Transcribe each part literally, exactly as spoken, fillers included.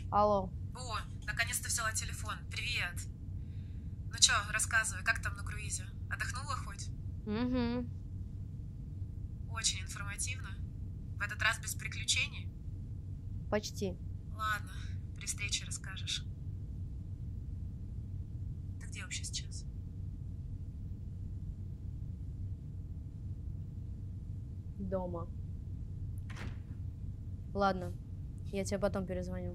Алло. О, наконец-то взяла телефон. Привет. Ну чё, рассказывай, как там на круизе? Отдохнула хоть? Угу. Очень информативно. В этот раз без приключений? Почти. Ладно, при встрече расскажешь. Ты где вообще сейчас? Дома. Ладно, я тебе потом перезвоню.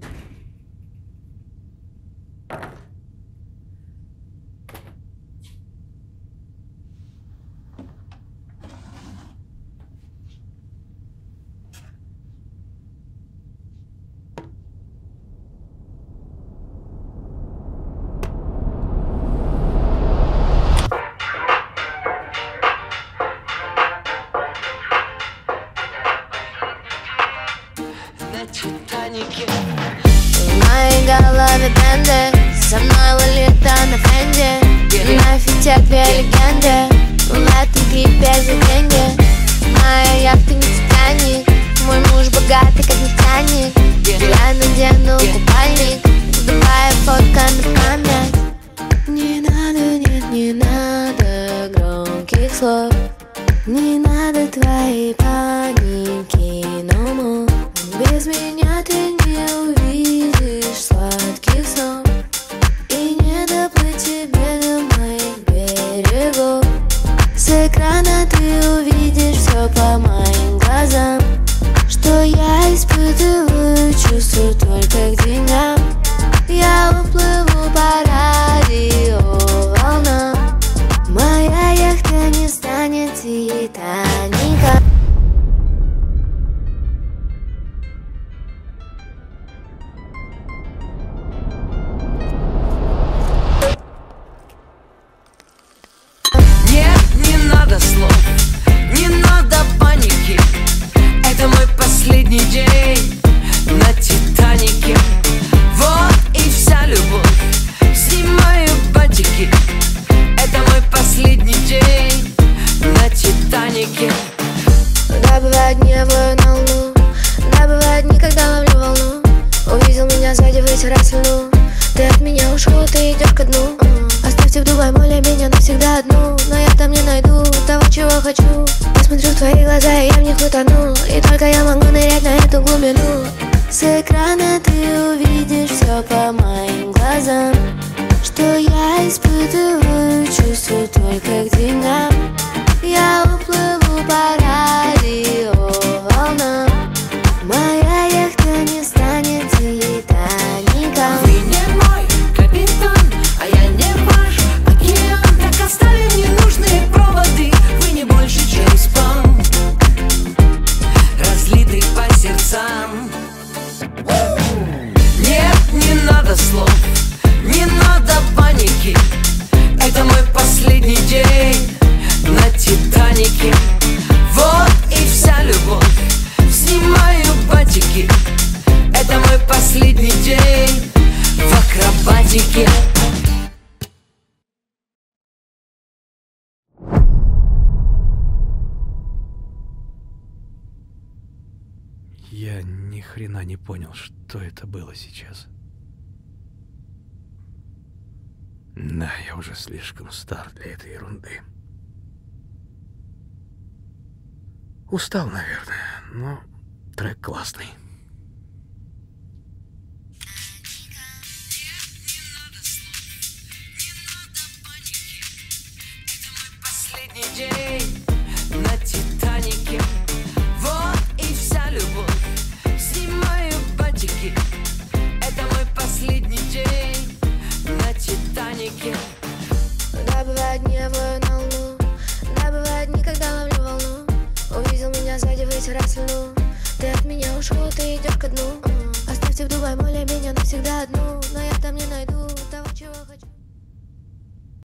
Титанике. В моей голове бенды, со мной Лолита на фенде. Нафиг тебе легенды, в этом клипе за деньги. Моя яхта не Титаник, мой муж богатый как нефтяник. Я надену купальник, в Дубае фотка на память. Не надо, нет, не надо громких слов. Не надо твоей паники, no more. Без меня ты не увидишь сладких снов, и не доплыть тебе до моих берегов. С экрана ты увидишь все по моим глазам, что я испытываю чувства только к деньгам. Я уплыву по радиоволнам, моя яхта не станет Титаником. Не надо паники, это мой последний день на Титанике. Вот и вся любовь, снимаю батики. Это мой последний день на Титанике. Да, бывает дневную на луну, да, бывает дни, когда ловлю волну. Увидел меня сзади, вытирай слюну. Ты от меня ушел, ты идешь ко дну. Оставьте в Дубае море меня навсегда одну, но я там не найду того, чего хочу. Я смотрю в твои глаза, и я в них утону, и только я могу нырять на эту глубину. С экрана ты увидишь все по моим глазам, что я испытываю чувства только к деньгам. Я уплыву по радиоволнам, моя яхта не станет Титаником. Вы не мой капитан, а я не ваш океан. Так оставим ненужные проводы. Вы не больше Джеймс Бонд, разлитый по сердцам. Нет, не надо слов, не надо паники. Это мой последний день на Титанике. Вот и вся любовь, снимаю батики. Это мой последний день в акробатике. Я ни хрена не понял, что это было сейчас. Да, я уже слишком стар для этой ерунды. Устал, наверное, но трек классный. Последний день на Титанике. Вот и вся любовь, снимаю батики. Это мой последний день на Титанике. Да, бывает дневную на луну, да, бывает дни, когда ловлю волну. Увидел меня сзади, вытирай слюну. Ты от меня ушел, ты идешь ко дну. Оставьте в Дубае море меня навсегда одну, но я там не найду того, чего хочу.